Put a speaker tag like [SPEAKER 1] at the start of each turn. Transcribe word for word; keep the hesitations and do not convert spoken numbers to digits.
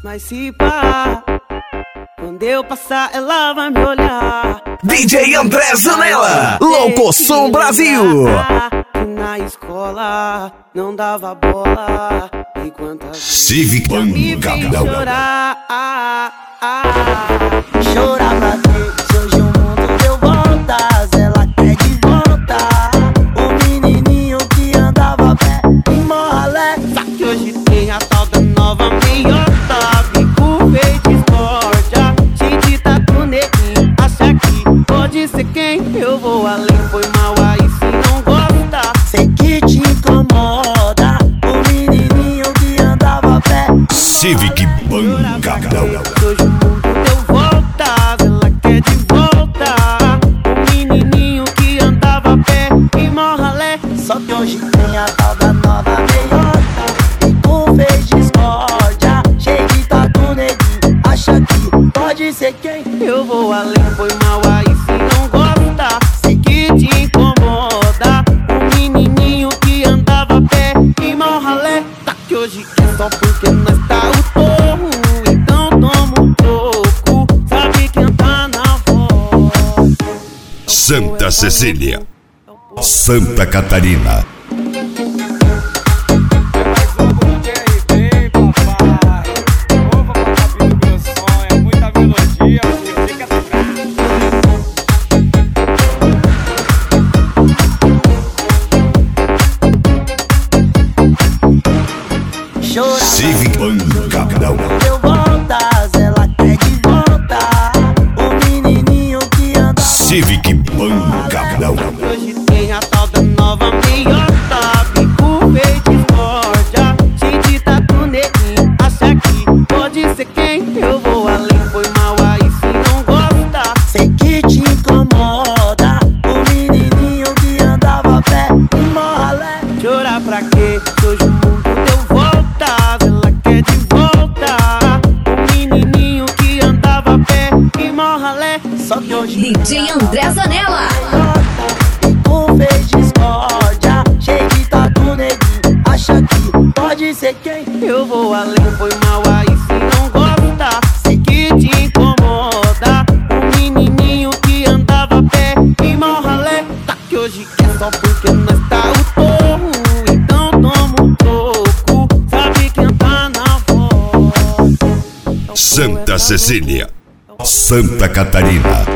[SPEAKER 1] Mas se pá, quando eu passar ela vai me olhar.
[SPEAKER 2] D J André Zanella, Louco Som Brasil.
[SPEAKER 1] Que na escola não dava bola. E quantas
[SPEAKER 2] Civic
[SPEAKER 1] vezes me fez chorar. Ah, ah, ah. Chorar pra quê? Se hoje o mundo deu voltas, ela quer de volta. O menininho que andava a pé em Morralé. Só que hoje tem a tal da nova meiota. Bico feito discórdia, cheio de tatu neguinho. Acha que pode ser quem? Eu vou além, foi mal aí se não gosta. Sei que te incomoda o menininho que andava a pé.
[SPEAKER 2] Civic Pancadão.
[SPEAKER 1] Hoje o mundo deu voltas, ela quer de volta. O menininho que andava a pé em Morralé. Só que hoje tem a tal da nova meiota. Bico fez discórdia, cheio de tatu neguinho. Acha que pode ser quem? Eu vou além, foi mal aí se não gosta. Sei que te incomoda o menininho que andava a pé em Morralé. Tá que hoje é só porque nós tá o torro. Então toma um pouco, sabe quem tá na voz.
[SPEAKER 2] Santa Cecília, Santa Catarina. Civic Pancadão.
[SPEAKER 1] Deu voltas, ela quer de volta. O menininho que anda.
[SPEAKER 2] Civic Pancadão.
[SPEAKER 1] Hoje tem a tal da nova meiota. Bico feito discórdia, cheio de tatu neguinho. Acha que pode ser quem? Eu vou além, foi mal aí se não gosta. Sei que te incomoda o menininho que andava a pé em Morralé. Chorar pra quê? Hoje o mundo deu voltas, ela quer de volta. O menininho que andava a pé em Morralé. Só que hoje
[SPEAKER 3] D J André Zanella.
[SPEAKER 1] Bico fez discórdia, cheio de tatu neguinho. Acha que pode ser quem? Eu vou além, foi mal aí se não gosta. Sei que te incomoda o menininho que andava a pé em Morralé. Tá que hoje é só porque nós tá o torro. Então toma um pouco, sabe quem tá na voz.
[SPEAKER 2] Santa Cecília, Santa Catarina.